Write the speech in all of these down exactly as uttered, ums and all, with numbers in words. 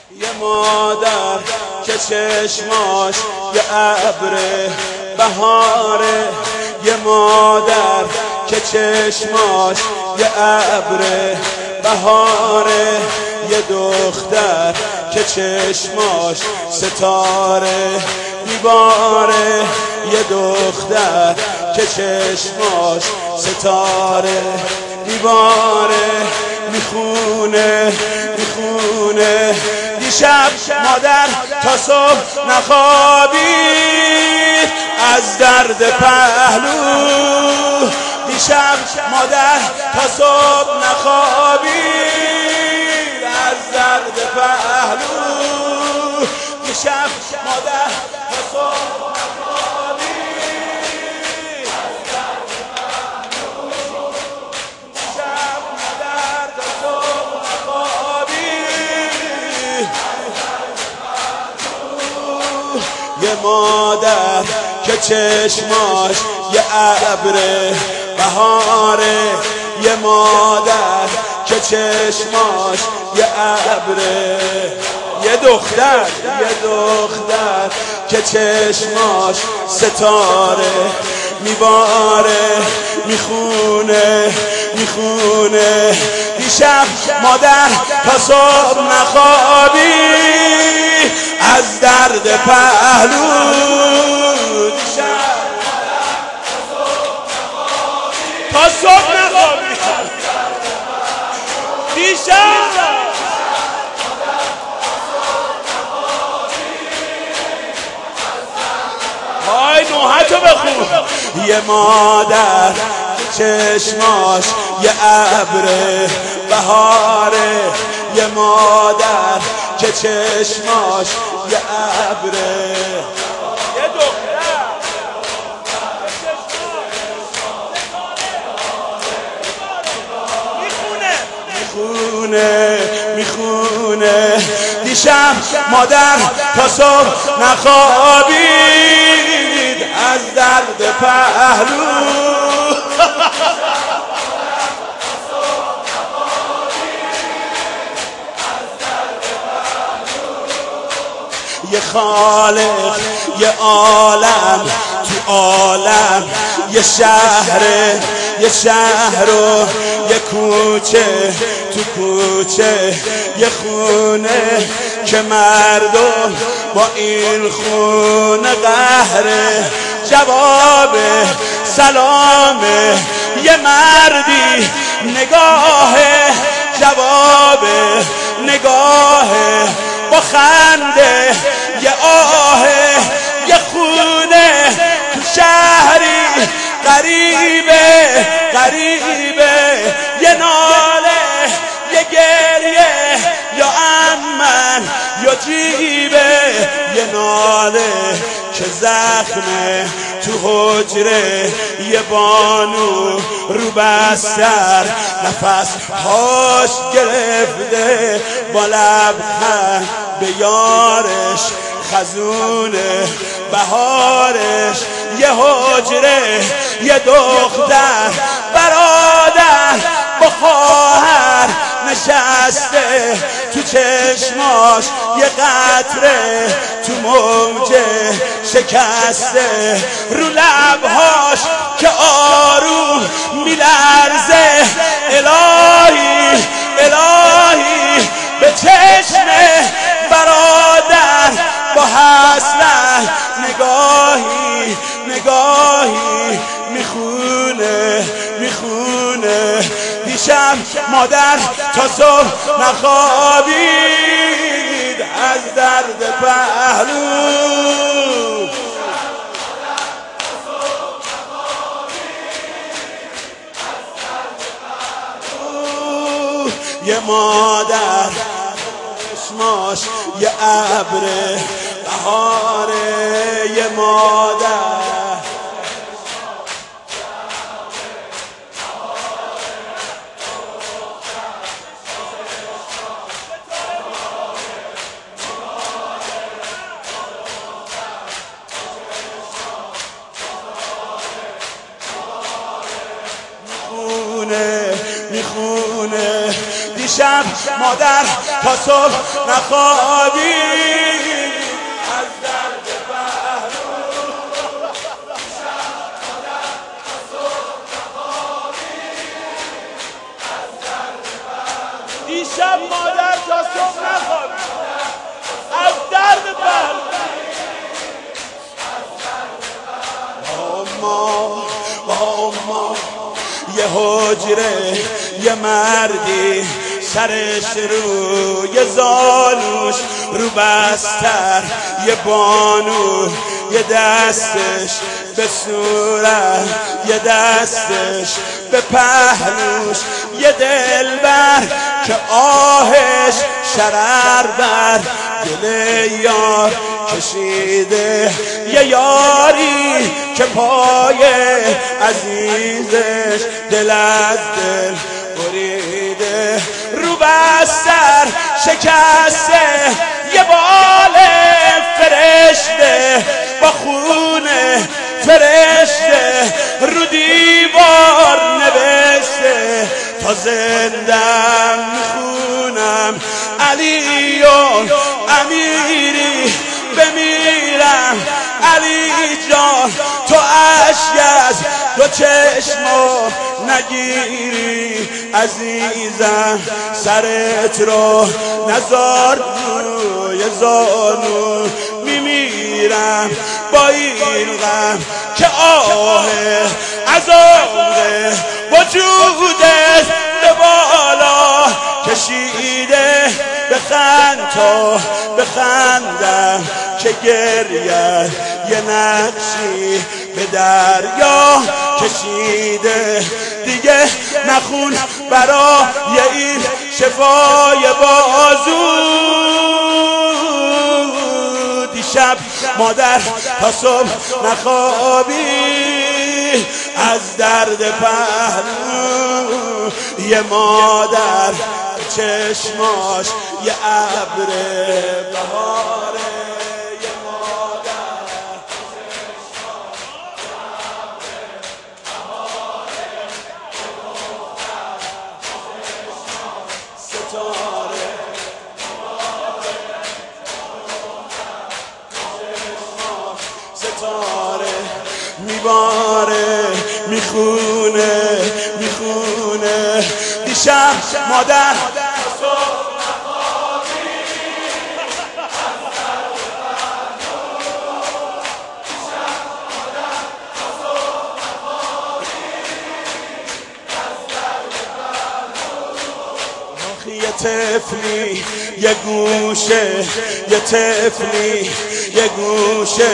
یه مادر که چشماش یه ابر بهاره، یه مادر که چشماش یه ابر بهاره، یه دختر که چشماش ستاره میباره، یه دختر که چشماش ستاره میباره. میخونه میخونه دیشب مادر تا صبح نخوابید از درد پهلو، دیشب مادر تا صبح نخوابید از درد پهلو، دیشب مادر تا صبح یه مادر که چشماش یه ابر بهاره، یه مادر که چشماش یه ابر، یه دختر یه دختر که چشماش ستاره میباره. میخونه میخونه دیشب مادر تا صبح نخوابی از درد پهلو، دیشب تا صبح نخوابی دیشب های نوحتو بخون. یه مادر چشماش یه ابر بهاره، یه مادر که چشماش یه ابر، یه دختر میخونه میخونه دیشب مادر تا صبح نخوابید از درد پهلو، یه خالق یه عالم تو عالم، یه شهر یه شهر و یه کوچه تو کوچه، یه خونه که مردم با این خونه قهره، جواب سلامه یه مردی نگاهه، جواب نگاهه با خنده یه آهه، یه خونه تو شهری غریبه غریبه، یه ناله یه گریه یا امن یا جیبه، یه ناله که زخمه تو حجره، یه بانو رو بستر نفس هاش گرفته با لبخند به یارش خزونه بهارش، یه حجره یه دختر برادر با خواهر نشسته، تو چشماش یه قطره تو موجه شکسته، رو لبهاش که آروم میلرزه، الهی الهی به چشم برادر با حسرت نگاهی نگاهی میخونه میخونه دیشب مادر تا صبح نخوابید از درد پهلو، یه مادر چشماش یه ابر بهاره، یه مادر میخونه میخونه دیشب دیشب مادر تا صبح نخوابی از درد پهلو دیشب مادر تا صبح نخوابی از درد پهلو اما اما یه حجره یه مردی سرش روی زانوش رو بستر یه بانو یه دستش به صورت یه دستش به پهلوش یه دلبر که آهش شرر بر دل یار کشیده یه یاری که پای عزیزش دل از دل بریده رو بستر شکسته یه بال فرشته با خونه فرشته رو دیوار نوشته تا زندم میخونم علی و امیری بمیرم علی جان تو اشک از دو چشمو نگیری عزیزم سرت رو نزار روی زانو میمیرم با این غم که آه عذاب وجودت به بالا کشیده بخند تا بخندم که گریه یه نقشی به دریا کشیده دیگه نخون برای این شفای بازو دیشب مادر تا صبح نخوابی از درد پهلو یه مادر چشماش یه ابر بهاره یه مادر چشماش ستاره ستاره میباره میخونه میخونه دیشب مادر یه طفلی یه گوشه یه طفلی یه گوشه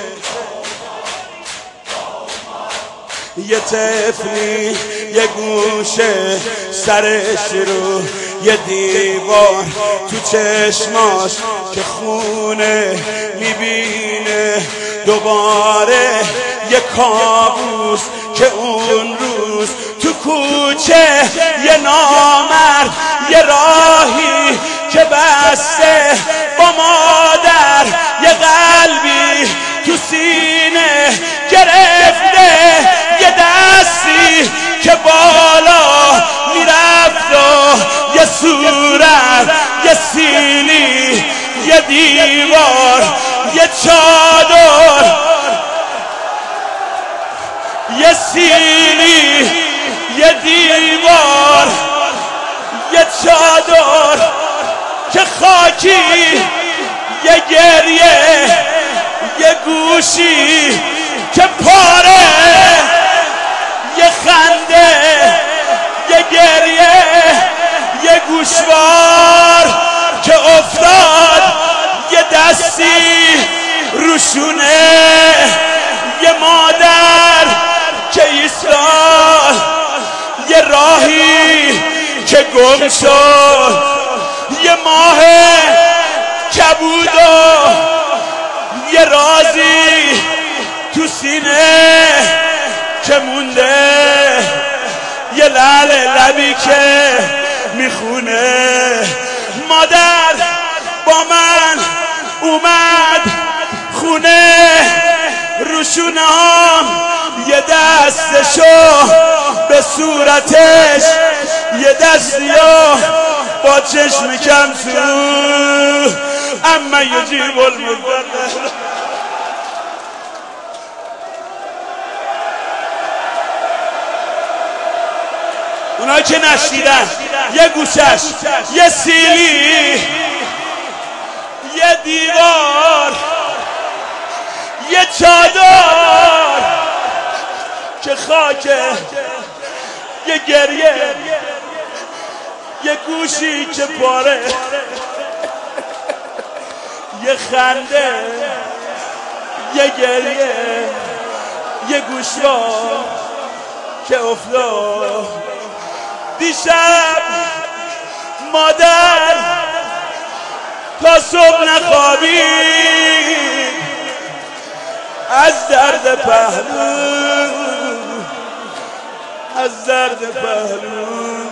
یه طفلی یه گوشه سرش رو یه دیوار تو چشماش که خونه میبینه دوباره یه کابوس که اون روز تو کوچه یه نامرد یه راهی که بسته با مادر یه قلبی تو سینه گرفته یه دستی که بالا میرفت و یه صورت یه سیلی یه دیوار یه چادر یه سیلی یه دیوار یه چادر که خاکی یه گریه یه گوشی که پاره یه خنده یه گریه یه گوشوار که افتاد یه دستی روشونه یه مادر که ایستاد یه راهی که گم شد یه ماه کبود و یه رازی تو سینه که مونده یه لعل لبی که میخونه مادر با من اومد خونه روشونم یه دستشو به صورتش یه دستیو با چشم کم تو اما یجیب المضطر. اونا که نشیدن یه گوشش یه سیلی یه دیوار یه چادر که خاکه یه گریه یه گوشی که پاره یه خنده یه گریه یه گوشوار که افتاد دیشب مادر تا صبح نخوابید از درد پهلو از درد پهلو.